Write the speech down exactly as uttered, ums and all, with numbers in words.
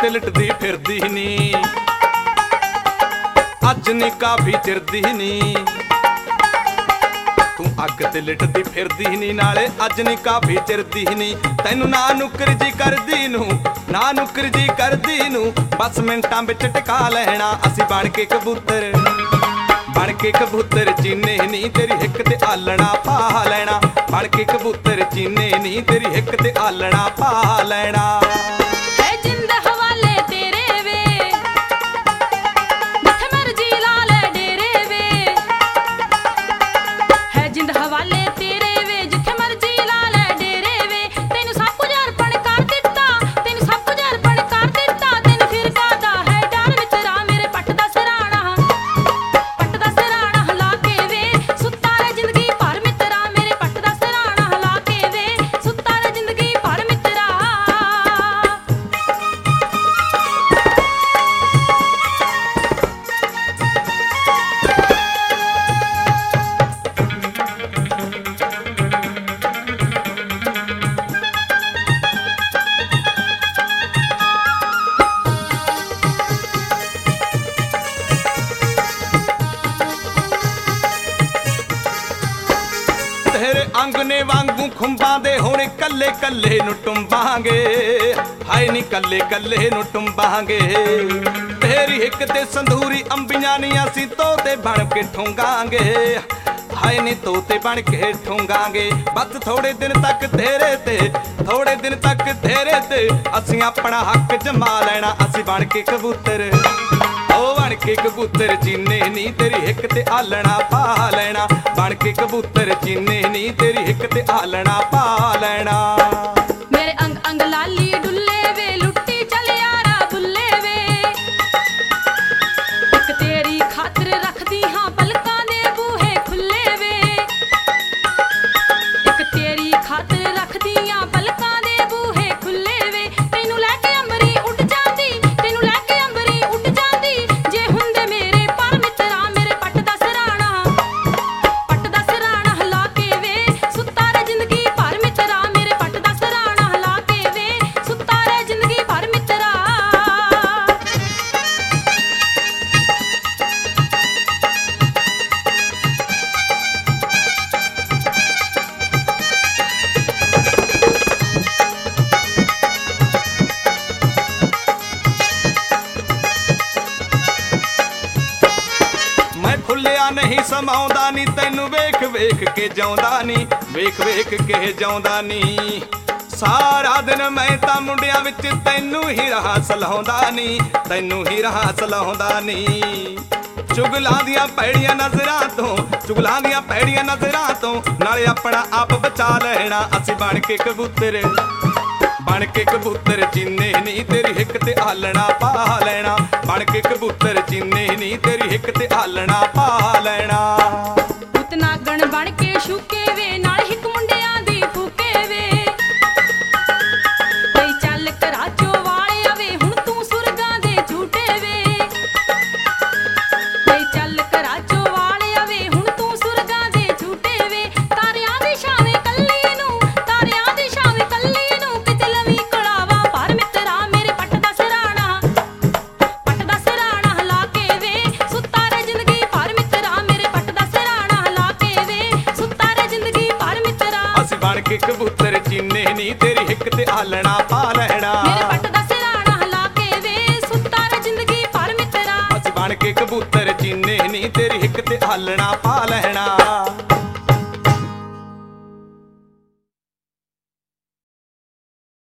ते लिटदी फिरदी नी, अज नी काफी चिरदी नी। तू अग ते लिटदी फिरदी नी नाले अज नी काफी चिरदी नी। तैनू ना नुकर जी करदी नू, ना नुकर जी करदी नू, बस मिंटां विच टिका लैना असी बण के कबूतर। बण के कबूतर चीने नी तेरी हिक ते आलना पा लैना, बण के कबूतर चीने नी तेरी हिक ते आलना पा लैना। तेरे अंग ने वांगू खुंबां दे हुण कल्ले कल्ले नू टुंबांगे, हाय नी कल्ले कल्ले नू टुंबांगे। तेरी हिक ते संधूरी अंबियां नी असीं तोते बण के ठूंगांगे, हाय नी तोते बण के ठूंगांगे। बस थोड़े दिन तक तेरे ते, थोड़े दिन तक तेरे ते असीं अपना हक जमा लैना असीं बण के कबूतर। ओ बण के कबूतर चीने नी तेरी हिक ते आलना पा लैना, बण के कबूतर चीने नी तेरी हिक ते आलना पा लैना। मेरे अंग अंग लाली डुल्ले वे लुट्टी चल यारा बुल्ले वे, एक तेरी खातिर रखदी हां पलकां दे बूहे खुले वे, एक तेरी खातिर रखदी हां पलकां दे बूहे खुले वे। तैनू लैके अंबरी उड़ जांदी, तैनू लैके अंबरी उड़ जांदी, जे हुंदे मेरे पर मित्रा मेरे पट दा सराणा, पट दा सराणा हला के वे सुत्ता रे जिंदगी भर मित्रा, मेरे पट दा सराणा हला के वे सुत्ता रे जिंदगी भर मित्रा। मैं फुल्लिया नहीं समाउंदा नी तैनू वेख वेख के जाउंदा नी, वेख वेख के जाउंदा नी। सारा दिन मैं तां मुंडियां विच तैनू ही रहा सलाउंदा नी, तैनू ही रहा सलाउंदा नी। चुगलां दियां पैड़ियां नज़रां तो, चुगलां दियां पैड़ियां नज़रां तो नाले अपना आप बचा लेना असीं बण के कबूतर। बण के कबूतर चीने नी तेरी हिक ते आलना पा लैना, बण के कबूतर चीने नी तेरी हिक ते आलना पा लैना। उतना गण बण के शूके वे नाल हिक मुंडियां दी फूके वे, कई चल कराचो वाले आवे हुण तू सुरगां दे झूठे वे, कई चल कराचो वाले आवे हुण तू सुरगां दे झूठे वे। तारियां दी छावे कल्ली नू, तारियां दी छावे कल्ली नू, किते लवी कड़ावा पर मित्रा मेरे पट दा सराणा, पट दा सराणा हला के वे सुत्ता रे जिंदगी भर मित्रा, मेरे पट दा सराणा हला के वे सुत्ता रे जिंदगी भर मित्रा। असीं बण के कबूतर चीने नी तेरी हिक ते आलना पा लैना, मेरे पट दा सराणा हला के वे सुत्ता रे जिंदगी भर मित्रा। असीं बण के कबूतर चीने नी तेरी हिक ते आलना पा लैना।